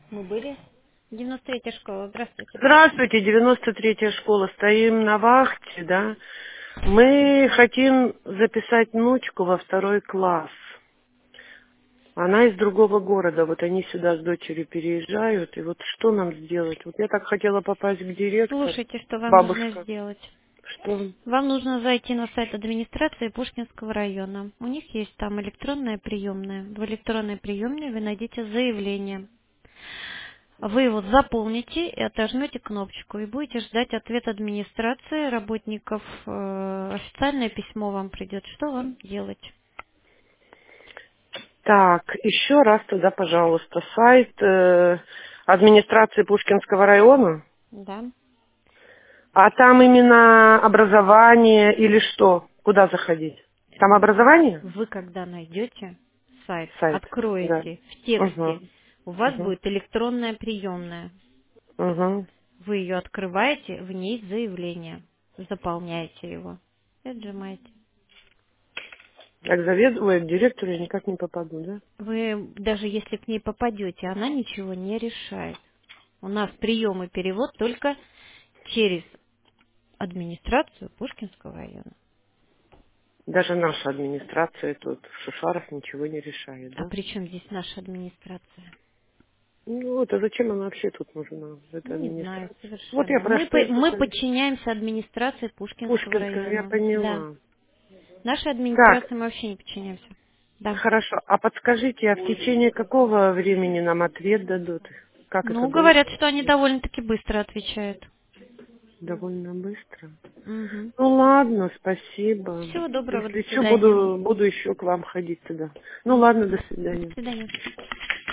Мы были. 93-я школа. Здравствуйте. Здравствуйте, 93-я школа. Стоим на вахте, да? Мы хотим записать внучку во второй класс. Она из другого города. Вот они сюда с дочерью переезжают. И вот что нам сделать? Вот я так хотела попасть к директору. Слушайте, что вам нужно Бабушка. сделать. Что? Вам нужно зайти на сайт администрации Пушкинского района. У них есть там электронная приемная. В электронной приемной вы найдете заявление. Вы его заполните и отожмете кнопочку. И будете ждать ответ администрации, работников. Официальное письмо вам придет. Что вам делать? Так, еще раз туда, пожалуйста. Сайт администрации Пушкинского района. Да. А там именно образование или что? Куда заходить? Там образование? Вы когда найдете сайт, Сайт, да. откроете в тексте, Угу. у вас Угу. будет электронная приемная. Угу. Вы ее открываете, в ней заявление. Заполняете его и отжимаете. А к ой, к директору я никак не попаду, да? Вы даже если к ней попадете, она ничего не решает. У нас прием и перевод только через администрацию Пушкинского района. Даже наша администрация тут в Шушарах ничего не решает, А да? при чем здесь наша администрация? Ну вот, а зачем она вообще тут нужна, эта Не знаю администрация? Вот я совершенно. про Мы, что и мы пытаюсь. подчиняемся администрации Пушкинского Пушкинская, я района. Да. поняла. Нашей Так, администрации мы вообще не подчиняемся. Да. хорошо. А подскажите, а в течение какого времени нам ответ дадут? Как это Ну, будет? говорят, что они довольно-таки быстро отвечают. Довольно быстро. Угу. Ну ладно, спасибо. Всего доброго, до Если что, свидания. буду еще к вам ходить туда. Ну Мгм. ладно, до До свидания. свидания.